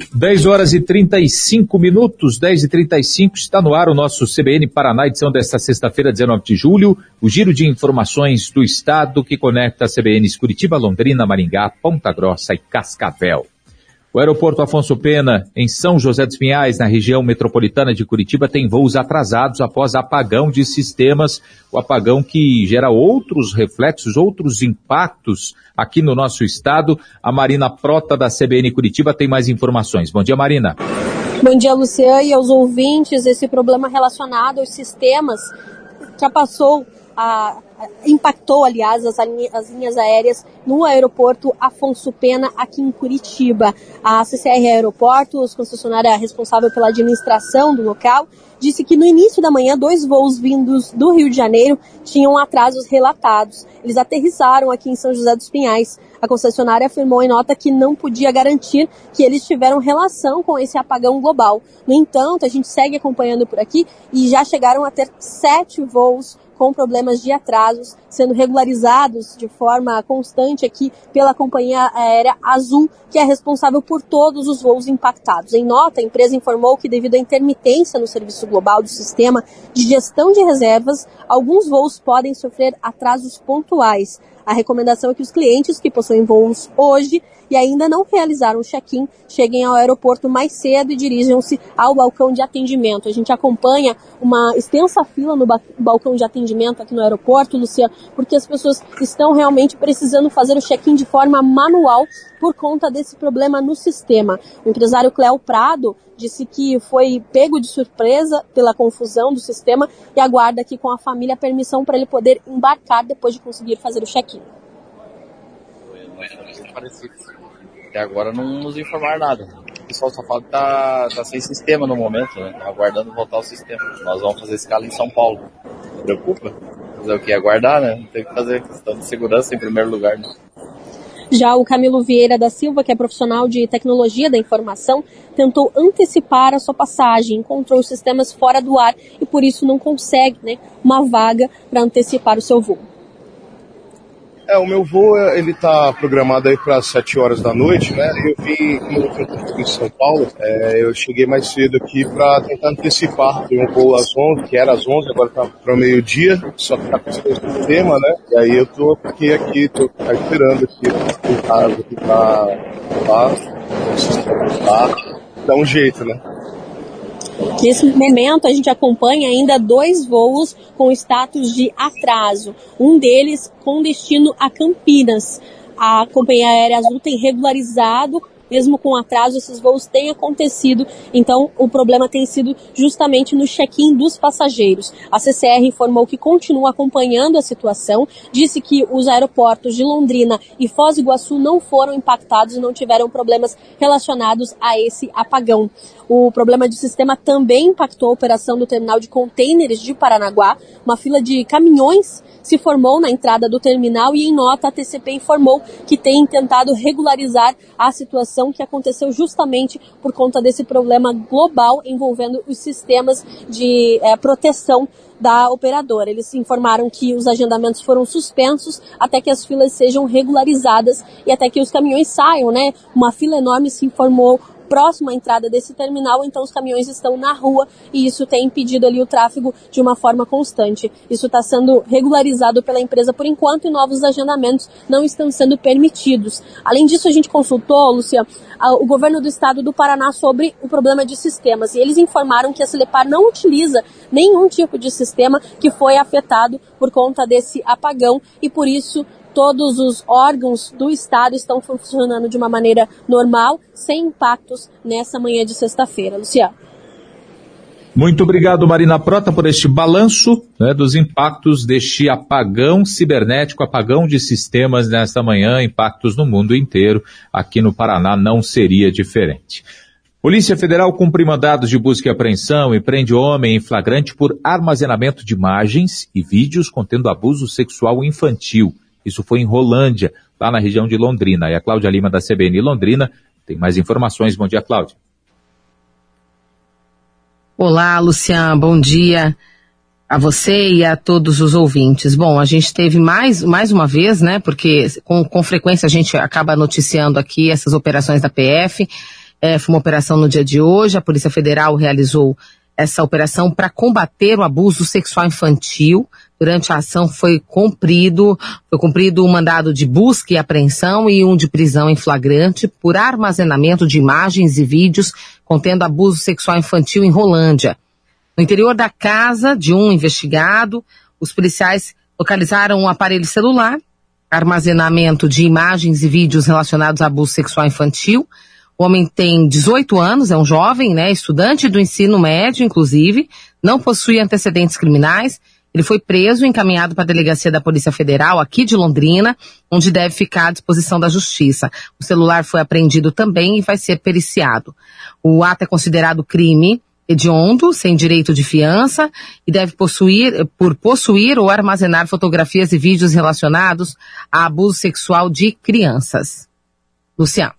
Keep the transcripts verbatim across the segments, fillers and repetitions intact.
dez horas e trinta e cinco minutos, dez e trinta e cinco, está no ar o nosso C B N Paraná, edição desta sexta-feira, dezenove de julho, o giro de informações do estado que conecta C B Ns Curitiba, Londrina, Maringá, Ponta Grossa e Cascavel. O aeroporto Afonso Pena, em São José dos Pinhais, na região metropolitana de Curitiba, tem voos atrasados após apagão de sistemas, o apagão que gera outros reflexos, outros impactos aqui no nosso estado. A Marina Prota, da C B N Curitiba, tem mais informações. Bom dia, Marina. Bom dia, Luciano, e aos ouvintes. Esse problema relacionado aos sistemas já passou a... impactou, aliás, as, as linhas aéreas no aeroporto Afonso Pena, aqui em Curitiba. A C C R Aeroportos, concessionária responsável pela administração do local, disse que no início da manhã, dois voos vindos do Rio de Janeiro tinham atrasos relatados. Eles aterrissaram aqui em São José dos Pinhais. A concessionária afirmou em nota que não podia garantir que eles tiveram relação com esse apagão global. No entanto, a gente segue acompanhando por aqui e já chegaram a ter sete voos com problemas de atrasos, sendo regularizados de forma constante aqui pela companhia aérea Azul, que é responsável por todos os voos impactados. Em nota, a empresa informou que devido à intermitência no serviço global do sistema de gestão de reservas, alguns voos podem sofrer atrasos pontuais. A recomendação é que os clientes que possuem voos hoje e ainda não realizaram o check-in cheguem ao aeroporto mais cedo e dirijam-se ao balcão de atendimento. A gente acompanha uma extensa fila no ba- balcão de atendimento aqui no aeroporto, Luciano, porque as pessoas estão realmente precisando fazer o check-in de forma manual por conta desse problema no sistema. O empresário Cléo Prado disse que foi pego de surpresa pela confusão do sistema e aguarda aqui com a família a permissão para ele poder embarcar depois de conseguir fazer o check-in. Até agora não nos informaram nada. O pessoal só fala que tá, tá sem sistema no momento, né? Tá aguardando voltar o sistema. Nós vamos fazer escala em São Paulo. Não preocupa? Fazer o que? Aguardar, né? Não tem o que fazer. Questão de segurança em primeiro lugar, né? Já o Camilo Vieira da Silva, que é profissional de tecnologia da informação, tentou antecipar a sua passagem, encontrou os sistemas fora do ar e por isso não consegue, né, uma vaga para antecipar o seu voo. É, o meu voo, ele tá programado aí para sete horas da noite, né? Eu vim, como eu vim em São Paulo, é, eu cheguei mais cedo aqui para tentar antecipar. Tem um voo às onze, que era às onze, agora tá para o meio-dia, só que tá com esse sistema, né? E aí eu tô fiquei aqui, tô tá esperando aqui em casa, que tá lá, o sistema tá, dá um jeito, né? Nesse momento, a gente acompanha ainda dois voos com status de atraso. Um deles com destino a Campinas. A companhia aérea Azul tem regularizado, mesmo com atraso, esses voos têm acontecido. Então, o problema tem sido justamente no check-in dos passageiros. A C C R informou que continua acompanhando a situação, disse que os aeroportos de Londrina e Foz do Iguaçu não foram impactados e não tiveram problemas relacionados a esse apagão. O problema de sistema também impactou a operação do terminal de contêineres de Paranaguá. Uma fila de caminhões se formou na entrada do terminal e, em nota, a T C P informou que tem tentado regularizar a situação que aconteceu justamente por conta desse problema global envolvendo os sistemas de é, proteção da operadora. Eles informaram que os agendamentos foram suspensos até que as filas sejam regularizadas e até que os caminhões saiam, né? Uma fila enorme se formou próximo à entrada desse terminal, então os caminhões estão na rua e isso tem impedido ali o tráfego de uma forma constante. Isso está sendo regularizado pela empresa por enquanto e novos agendamentos não estão sendo permitidos. Além disso, a gente consultou, Lúcia, o governo do estado do Paraná sobre o problema de sistemas e eles informaram que a Celepar não utiliza nenhum tipo de sistema que foi afetado por conta desse apagão e por isso todos os órgãos do estado estão funcionando de uma maneira normal, sem impactos nessa manhã de sexta-feira. Luciano. Muito obrigado, Marina Prota, por este balanço, né, dos impactos deste apagão cibernético, apagão de sistemas nesta manhã, impactos no mundo inteiro. Aqui no Paraná não seria diferente. Polícia Federal cumpre mandados de busca e apreensão e prende homem em flagrante por armazenamento de imagens e vídeos contendo abuso sexual infantil. Isso foi em Rolândia, lá na região de Londrina. E a Cláudia Lima, da C B N Londrina, tem mais informações. Bom dia, Cláudia. Olá, Luciano. Bom dia a você e a todos os ouvintes. Bom, a gente teve mais, mais uma vez, né, porque com, com frequência a gente acaba noticiando aqui essas operações da P F, É, foi uma operação no dia de hoje. A Polícia Federal realizou essa operação para combater o abuso sexual infantil. Durante a ação foi cumprido, foi cumprido um mandado de busca e apreensão e um de prisão em flagrante por armazenamento de imagens e vídeos contendo abuso sexual infantil em Rolândia. No interior da casa de um investigado, os policiais localizaram um aparelho celular, armazenamento de imagens e vídeos relacionados a abuso sexual infantil. O homem tem dezoito anos, é um jovem, né, estudante do ensino médio, inclusive, não possui antecedentes criminais. Ele foi preso e encaminhado para a delegacia da Polícia Federal, aqui de Londrina, onde deve ficar à disposição da Justiça. O celular foi apreendido também e vai ser periciado. O ato é considerado crime hediondo, sem direito de fiança, e deve possuir, por possuir ou armazenar fotografias e vídeos relacionados a abuso sexual de crianças. Luciano.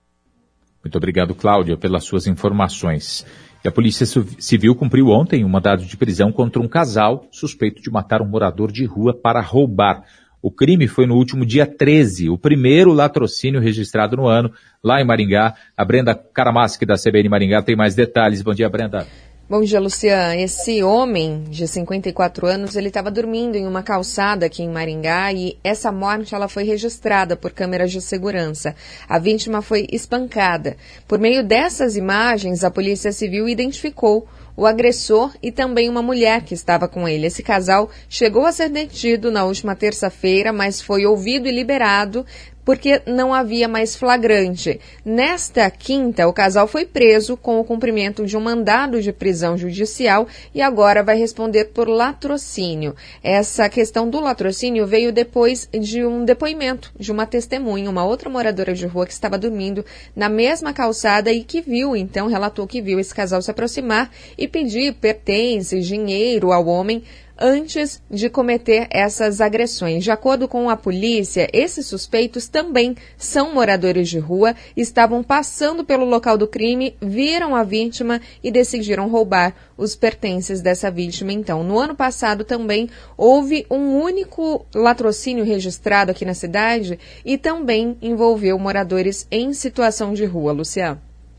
Muito obrigado, Cláudia, pelas suas informações. E a Polícia Civil cumpriu ontem um mandado de prisão contra um casal suspeito de matar um morador de rua para roubar. O crime foi no último dia treze, o primeiro latrocínio registrado no ano, lá em Maringá. A Brenda Karamaschi, da C B N Maringá, tem mais detalhes. Bom dia, Brenda. Bom dia, Luciano. Esse homem de cinquenta e quatro anos, ele estava dormindo em uma calçada aqui em Maringá e essa morte ela foi registrada por câmeras de segurança. A vítima foi espancada. Por meio dessas imagens, a Polícia Civil identificou o agressor e também uma mulher que estava com ele. Esse casal chegou a ser detido na última terça-feira, mas foi ouvido e liberado porque não havia mais flagrante. Nesta quinta, o casal foi preso com o cumprimento de um mandado de prisão judicial e agora vai responder por latrocínio. Essa questão do latrocínio veio depois de um depoimento de uma testemunha, uma outra moradora de rua que estava dormindo na mesma calçada e que viu, então, relatou que viu esse casal se aproximar e pedir pertences, dinheiro ao homem antes de cometer essas agressões. De acordo com a polícia, esses suspeitos também são moradores de rua, estavam passando pelo local do crime, viram a vítima e decidiram roubar os pertences dessa vítima. Então, no ano passado também houve um único latrocínio registrado aqui na cidade e também envolveu moradores em situação de rua. Luciano.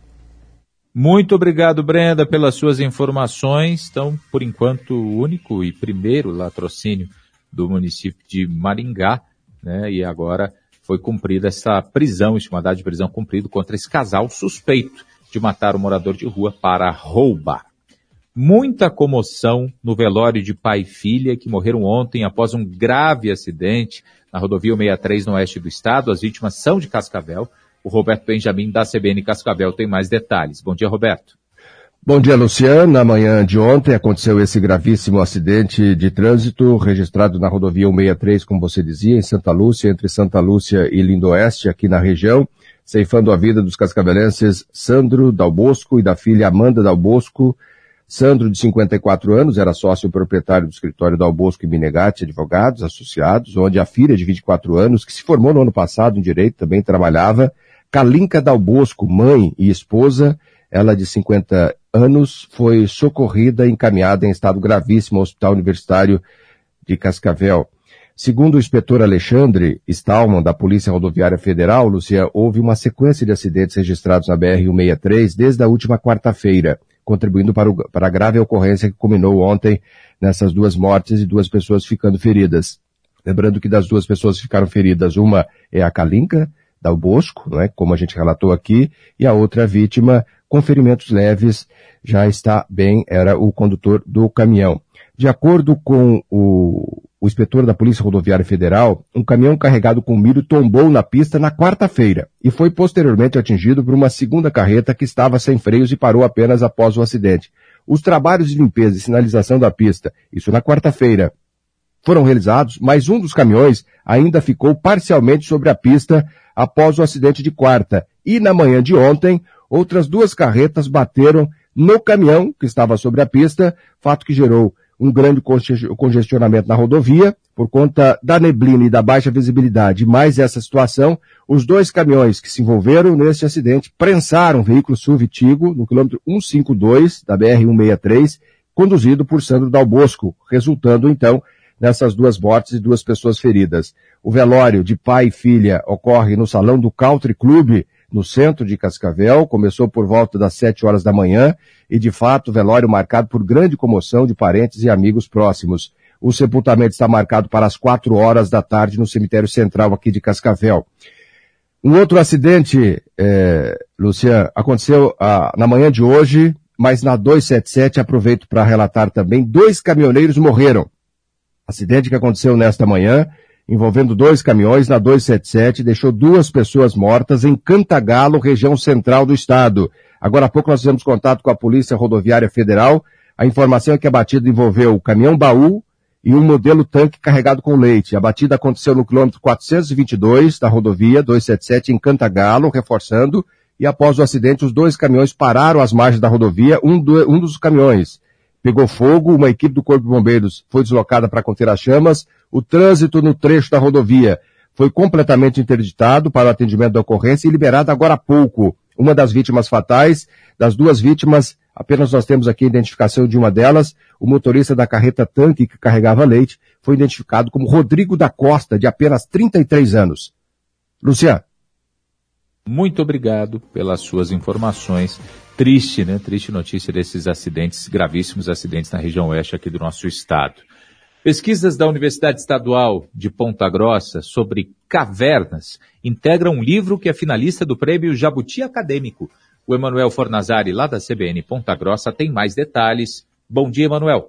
Muito obrigado, Brenda, pelas suas informações. Então, por enquanto, o único e primeiro latrocínio do município de Maringá, né? E agora foi cumprida essa prisão, esse mandado de prisão cumprido contra esse casal suspeito de matar o morador de rua para roubar. Muita comoção no velório de pai e filha que morreram ontem após um grave acidente na rodovia cento e sessenta e três no oeste do estado. As vítimas são de Cascavel. O Roberto Benjamin, da C B N Cascavel, tem mais detalhes. Bom dia, Roberto. Bom dia, Luciano. Na manhã de ontem aconteceu esse gravíssimo acidente de trânsito registrado na rodovia cento e sessenta e três, como você dizia, em Santa Lúcia, entre Santa Lúcia e Lindoeste, aqui na região, ceifando a vida dos cascavelenses Sandro Dal Bosco e da filha Amanda Dal Bosco. Sandro, de cinquenta e quatro anos, era sócio proprietário do escritório Dal Bosco e Minegatti Advogados Associados, onde a filha, de vinte e quatro anos, que se formou no ano passado em Direito, também trabalhava. Kalinka Dal Bosco, mãe e esposa, ela de cinquenta anos, foi socorrida e encaminhada em estado gravíssimo ao Hospital Universitário de Cascavel. Segundo o inspetor Alexandre Stallman, da Polícia Rodoviária Federal, Lúcia, houve uma sequência de acidentes registrados na B R cento e sessenta e três desde a última quarta-feira, contribuindo para, o, para a grave ocorrência que culminou ontem nessas duas mortes e duas pessoas ficando feridas. Lembrando que das duas pessoas que ficaram feridas, uma é a Kalinka Dal Bosco, não é? Como a gente relatou aqui, e a outra vítima, com ferimentos leves, já está bem, era o condutor do caminhão. De acordo com o, o inspetor da Polícia Rodoviária Federal, um caminhão carregado com milho tombou na pista na quarta-feira e foi posteriormente atingido por uma segunda carreta que estava sem freios e parou apenas após o acidente. Os trabalhos de limpeza e sinalização da pista, isso na quarta-feira, foram realizados, mas um dos caminhões ainda ficou parcialmente sobre a pista após o acidente de quarta. E na manhã de ontem, outras duas carretas bateram no caminhão que estava sobre a pista, fato que gerou um grande congestionamento na rodovia, por conta da neblina e da baixa visibilidade. Mais essa situação, os dois caminhões que se envolveram nesse acidente prensaram o veículo S U V Tigo no quilômetro cento e cinquenta e dois da B R cento e sessenta e três, conduzido por Sandro Dal Bosco, resultando então nessas duas mortes e duas pessoas feridas. O velório de pai e filha ocorre no salão do Country Club, no centro de Cascavel, começou por volta das sete horas da manhã e, de fato, velório marcado por grande comoção de parentes e amigos próximos. O sepultamento está marcado para as quatro horas da tarde no cemitério central aqui de Cascavel. Um outro acidente, é, Luciano, aconteceu ah, na manhã de hoje, mas na duzentos e setenta e sete, aproveito para relatar também, dois caminhoneiros morreram. Acidente que aconteceu nesta manhã, envolvendo dois caminhões na duzentos e setenta e sete, deixou duas pessoas mortas em Cantagalo, região central do estado. Agora há pouco nós fizemos contato com a Polícia Rodoviária Federal. A informação é que a batida envolveu o caminhão-baú e um modelo tanque carregado com leite. A batida aconteceu no quilômetro quatrocentos e vinte e dois da rodovia duzentos e setenta e sete em Cantagalo, reforçando, e após o acidente os dois caminhões pararam às margens da rodovia. Um, do, um dos caminhões pegou fogo, uma equipe do Corpo de Bombeiros foi deslocada para conter as chamas. O trânsito no trecho da rodovia foi completamente interditado para o atendimento da ocorrência e liberado agora há pouco. Uma das vítimas fatais, das duas vítimas, apenas nós temos aqui a identificação de uma delas, o motorista da carreta tanque que carregava leite, foi identificado como Rodrigo da Costa, de apenas trinta e três anos. Luciano. Muito obrigado pelas suas informações. Triste, né? Triste notícia desses acidentes, gravíssimos acidentes na região oeste aqui do nosso estado. Pesquisas da Universidade Estadual de Ponta Grossa sobre cavernas integram um livro que é finalista do Prêmio Jabuti Acadêmico. O Emanuel Fornazari, lá da C B N Ponta Grossa, tem mais detalhes. Bom dia, Emanuel.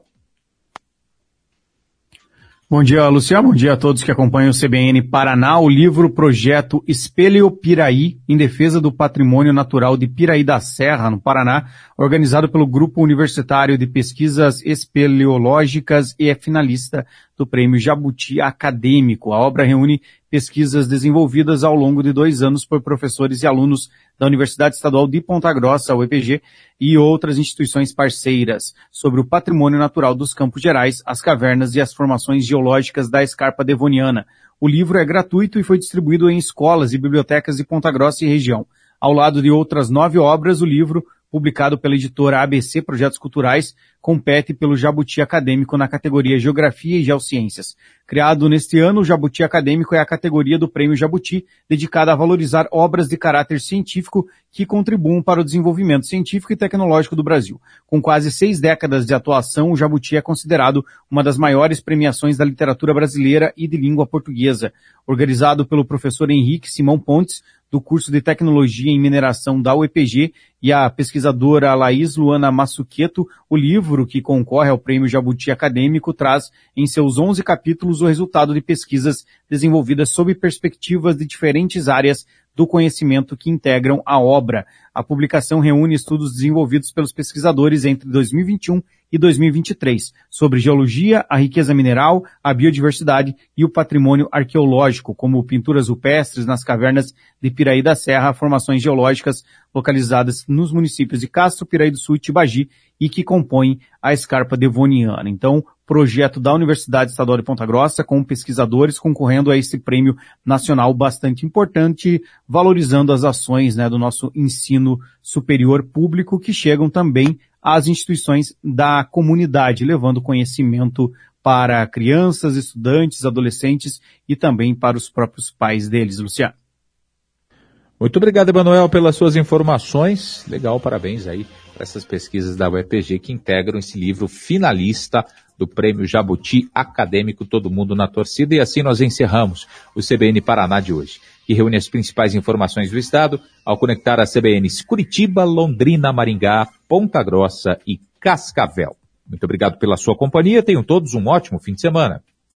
Bom dia, Luciano. Bom dia a todos que acompanham o C B N Paraná. O livro Projeto Espelho Piraí, em defesa do patrimônio natural de Piraí da Serra, no Paraná, organizado pelo Grupo Universitário de Pesquisas Espeleológicas e é finalista do Prêmio Jabuti Acadêmico. A obra reúne pesquisas desenvolvidas ao longo de dois anos por professores e alunos da Universidade Estadual de Ponta Grossa, U E P G, e outras instituições parceiras, sobre o patrimônio natural dos Campos Gerais, as cavernas e as formações geológicas da Escarpa Devoniana. O livro é gratuito e foi distribuído em escolas e bibliotecas de Ponta Grossa e região. Ao lado de outras nove obras, o livro, publicado pela editora A B C Projetos Culturais, compete pelo Jabuti Acadêmico na categoria Geografia e Geociências. Criado neste ano, o Jabuti Acadêmico é a categoria do Prêmio Jabuti, dedicada a valorizar obras de caráter científico que contribuam para o desenvolvimento científico e tecnológico do Brasil. Com quase seis décadas de atuação, o Jabuti é considerado uma das maiores premiações da literatura brasileira e de língua portuguesa. Organizado pelo professor Henrique Simão Pontes, do curso de Tecnologia em Mineração da U E P G, e a pesquisadora Laís Luana Massuqueto, o livro que concorre ao Prêmio Jabuti Acadêmico traz em seus onze capítulos o resultado de pesquisas desenvolvidas sob perspectivas de diferentes áreas do conhecimento que integram a obra. A publicação reúne estudos desenvolvidos pelos pesquisadores entre dois mil e vinte e um e dois mil e vinte e três, sobre geologia, a riqueza mineral, a biodiversidade e o patrimônio arqueológico, como pinturas rupestres nas cavernas de Piraí da Serra, formações geológicas localizadas nos municípios de Castro, Piraí do Sul e Tibagi, e que compõem a Escarpa Devoniana. Então, projeto da Universidade Estadual de Ponta Grossa, com pesquisadores concorrendo a esse prêmio nacional bastante importante, valorizando as ações, né, do nosso ensino superior público, que chegam também às instituições da comunidade, levando conhecimento para crianças, estudantes, adolescentes e também para os próprios pais deles. Luciano. Muito obrigado, Emanuel, pelas suas informações. Legal, parabéns aí para essas pesquisas da U E P G que integram esse livro finalista do Prêmio Jabuti Acadêmico, Todo Mundo na Torcida. E assim nós encerramos o C B N Paraná de hoje, que reúne as principais informações do estado ao conectar as C B Ns Curitiba, Londrina, Maringá, Ponta Grossa e Cascavel. Muito obrigado pela sua companhia. Tenham todos um ótimo fim de semana.